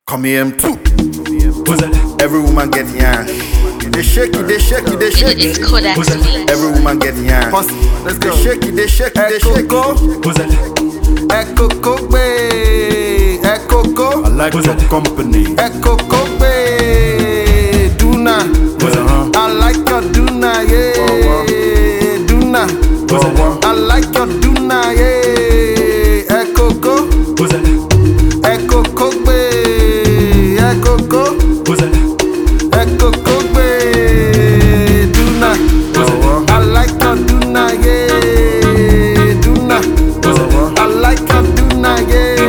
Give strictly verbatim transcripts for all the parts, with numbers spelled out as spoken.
Come here, M two. Every woman get yan. They shake it, they shake it, they shake it. It's Kodak Beats. Every woman get yan. Let's go. They shake it, they shake it, they shake it. Echo Kobe, Echo Kobe. I like your company. Echo Kobe, Duna. I like your Duna, yeah. Duna. I like your Duna, yeah. Echo Kobe. Echo Kobe, Echo Kobe. Echo Kobe, Duna. I like your Duna, yeah. Duna. I like your Duna, yeah.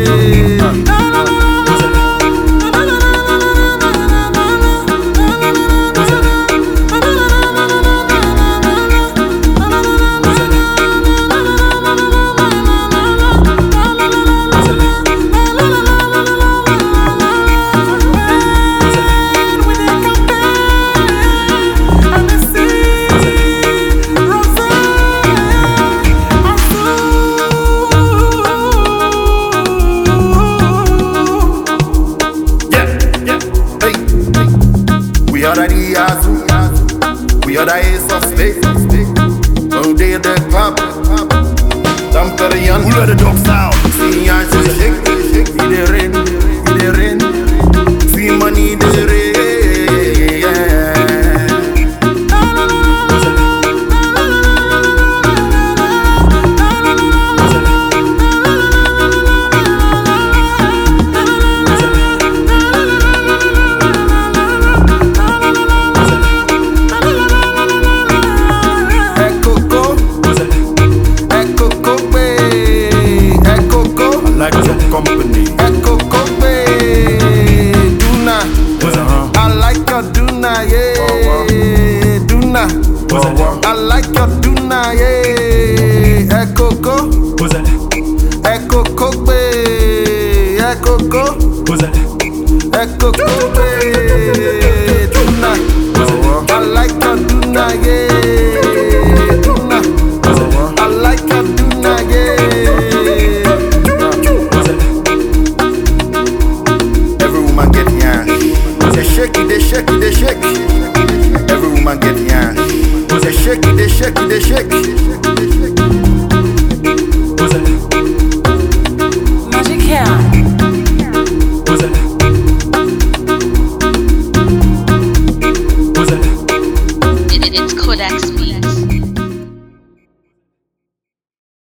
We are the Yazoo, we are the ace of spades. One day at the club, Tamperian, who let the dogs out? See I say shake, shake, in the rain, in the rain. See money in the rain. Company. Echo Kobe, Duna. I like your Duna, yeah. Duna. I like your Duna, yeah. Echo Kobe, Echo Kobe, Echo Kobe, Echo Kobe, Duna. I like your Duna, yeah.